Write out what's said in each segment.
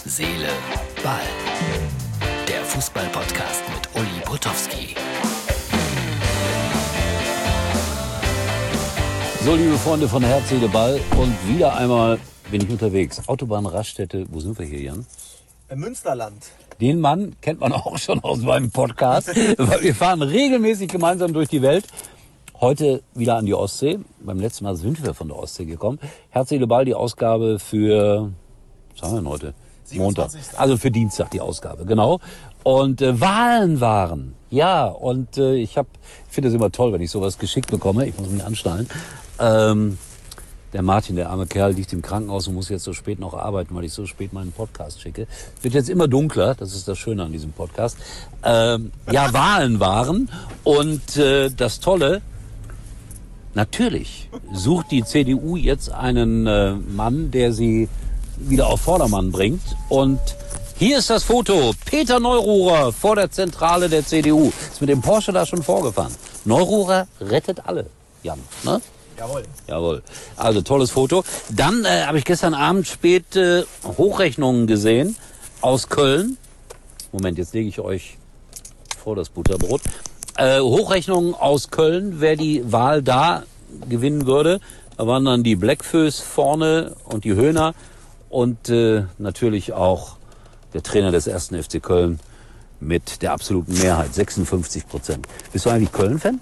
Seele, Ball. Der Fußball-Podcast mit Uli Potowski. So, liebe Freunde von Herz, Seele, Ball. Und wieder einmal bin ich unterwegs. Autobahnraststätte, wo sind wir hier, Jan? Im Münsterland. Den Mann kennt man auch schon aus meinem Podcast, weil wir fahren regelmäßig gemeinsam durch die Welt. Heute wieder an die Ostsee. Beim letzten Mal sind wir von der Ostsee gekommen. Herz, Seele, Ball, die Ausgabe für, was haben wir denn heute? 27. Montag. Also für Dienstag die Ausgabe, genau. Und Wahlen waren. Ja, und ich finde es immer toll, wenn ich sowas geschickt bekomme. Ich muss mich anschnallen. Der Martin, der arme Kerl, liegt im Krankenhaus und muss jetzt so spät noch arbeiten, weil ich so spät meinen Podcast schicke. Wird jetzt immer dunkler, das ist das Schöne an diesem Podcast. Ja, Wahlen waren. Und das Tolle, natürlich sucht die CDU jetzt einen Mann, der sie wieder auf Vordermann bringt. Und hier ist das Foto. Peter Neururer vor der Zentrale der CDU. Ist mit dem Porsche da schon vorgefahren. Neururer rettet alle, Jan, ne? Jawohl. Jawohl. Also tolles Foto. Dann habe ich gestern Abend spät Hochrechnungen gesehen aus Köln. Moment, jetzt lege ich euch vor das Butterbrot. Hochrechnungen aus Köln, wer die Wahl da gewinnen würde. Da waren dann die Blackfoes vorne und die Höhner und natürlich auch der Trainer des 1. FC Köln mit der absoluten Mehrheit, 56%. Bist du eigentlich Köln-Fan?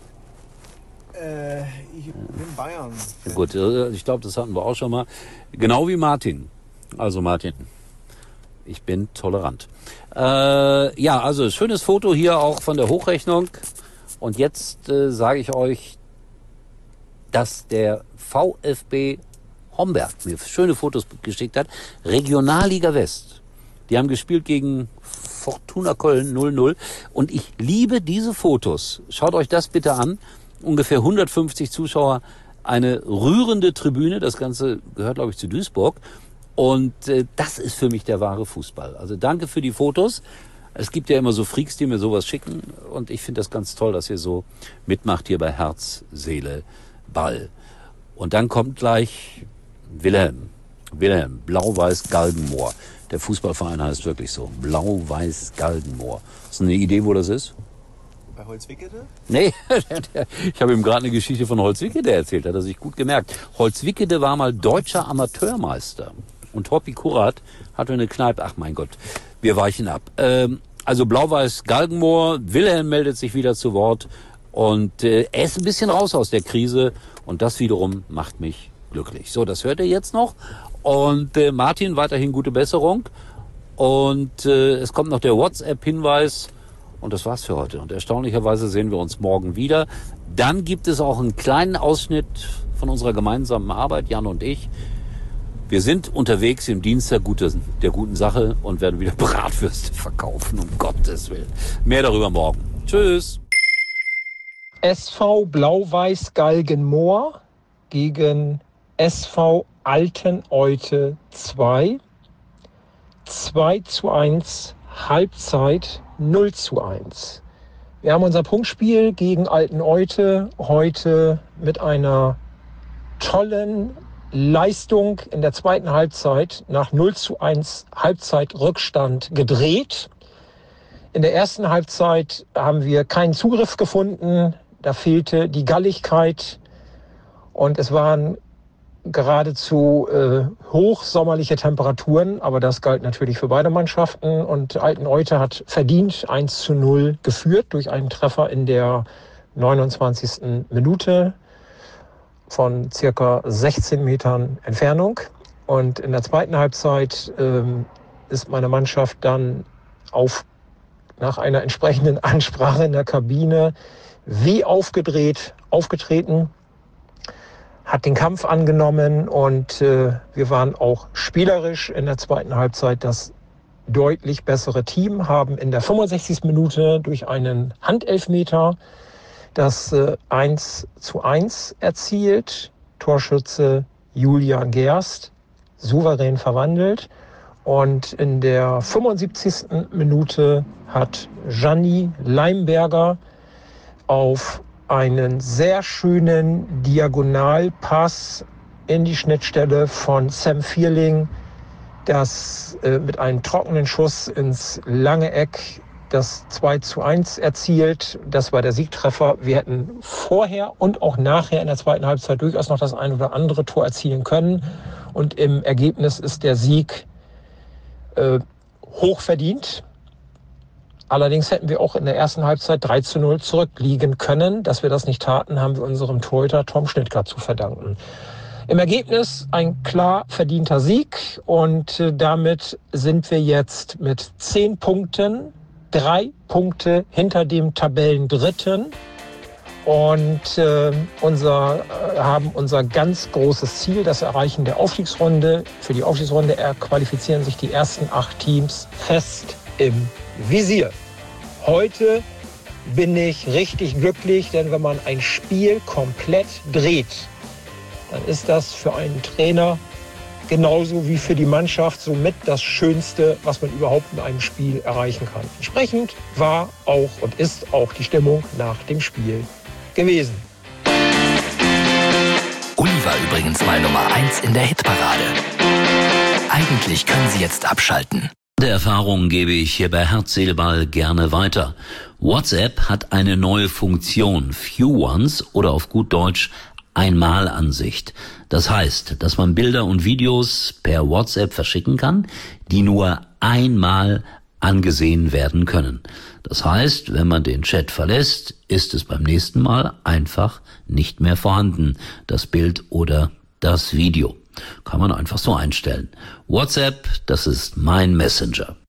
Ich bin Bayern. Ja, gut, ich glaube, das hatten wir auch schon mal. Genau wie Martin. Also Martin, ich bin tolerant. Ja, also schönes Foto hier auch von der Hochrechnung. Und jetzt sage ich euch, dass der VfB Homberg mir schöne Fotos geschickt hat. Regionalliga West. Die haben gespielt gegen Fortuna Köln 0-0. Und ich liebe diese Fotos. Schaut euch das bitte an. Ungefähr 150 Zuschauer, eine rührende Tribüne. Das Ganze gehört, glaube ich, zu Duisburg. Und das ist für mich der wahre Fußball. Also danke für die Fotos. Es gibt ja immer so Freaks, die mir sowas schicken. Und ich finde das ganz toll, dass ihr so mitmacht hier bei Herz, Seele, Ball. Und dann kommt gleich Wilhelm, Blau-Weiß Galgenmoor. Der Fußballverein heißt wirklich so. Blau-Weiß Galgenmoor. Hast du eine Idee, wo das ist? Bei Holzwickede? Nee, ich habe ihm gerade eine Geschichte von Holzwickede erzählt, hat er sich gut gemerkt. Holzwickede war mal deutscher Amateurmeister. Und Hoppi Kurat hatte eine Kneipe. Ach mein Gott, wir weichen ab. Also Blau-Weiß Galgenmoor, Wilhelm meldet sich wieder zu Wort. Und er ist ein bisschen raus aus der Krise. Und das wiederum macht mich glücklich. So, das hört ihr jetzt noch. Und Martin, weiterhin gute Besserung. Und es kommt noch der WhatsApp-Hinweis. Und das war's für heute. Und erstaunlicherweise sehen wir uns morgen wieder. Dann gibt es auch einen kleinen Ausschnitt von unserer gemeinsamen Arbeit, Jan und ich. Wir sind unterwegs im Dienst der guten Sache und werden wieder Bratwürste verkaufen, um Gottes Willen. Mehr darüber morgen. Tschüss. SV Blau-Weiß Galgenmoor gegen SV Alteneute 2. 2:1 Halbzeit 0:1. Wir haben unser Punktspiel gegen Alteneute heute mit einer tollen Leistung in der zweiten Halbzeit nach 0:1 Halbzeitrückstand gedreht. In der ersten Halbzeit haben wir keinen Zugriff gefunden. Da fehlte die Galligkeit und es waren geradezu hochsommerliche Temperaturen, aber das galt natürlich für beide Mannschaften und Alteneute hat verdient 1:0 geführt durch einen Treffer in der 29. Minute von circa 16 Metern Entfernung. Und in der zweiten Halbzeit ist meine Mannschaft dann nach einer entsprechenden Ansprache in der Kabine wie aufgetreten, hat den Kampf angenommen und wir waren auch spielerisch in der zweiten Halbzeit das deutlich bessere Team, haben in der 65. Minute durch einen Handelfmeter das 1:1 erzielt. Torschütze Julian Gerst, souverän verwandelt. Und in der 75. Minute hat Gianni Leimberger auf einen sehr schönen Diagonalpass in die Schnittstelle von Sam Vierling das mit einem trockenen Schuss ins lange Eck das 2:1 erzielt. Das war der Siegtreffer. Wir hätten vorher und auch nachher in der zweiten Halbzeit durchaus noch das ein oder andere Tor erzielen können. Und im Ergebnis ist der Sieg hoch verdient. Allerdings hätten wir auch in der ersten Halbzeit 3:0 zurückliegen können. Dass wir das nicht taten, haben wir unserem Torhüter Tom Schnittger zu verdanken. Im Ergebnis ein klar verdienter Sieg und damit sind wir jetzt mit 10 Punkten, 3 Punkte hinter dem Tabellendritten und haben unser ganz großes Ziel, das Erreichen der Aufstiegsrunde. Für die Aufstiegsrunde qualifizieren sich die ersten 8 Teams fest im Visier. Heute bin ich richtig glücklich, denn wenn man ein Spiel komplett dreht, dann ist das für einen Trainer genauso wie für die Mannschaft somit das Schönste, was man überhaupt in einem Spiel erreichen kann. Entsprechend war auch und ist auch die Stimmung nach dem Spiel gewesen. Uli war übrigens mal Nummer 1 in der Hitparade. Eigentlich können Sie jetzt abschalten. Der Erfahrung gebe ich hier bei Herz, Seele, Ball gerne weiter. WhatsApp hat eine neue Funktion, Few Once oder auf gut Deutsch Einmalansicht. Das heißt, dass man Bilder und Videos per WhatsApp verschicken kann, die nur einmal angesehen werden können. Das heißt, wenn man den Chat verlässt, ist es beim nächsten Mal einfach nicht mehr vorhanden, das Bild oder das Video. Kann man einfach so einstellen. WhatsApp, das ist mein Messenger.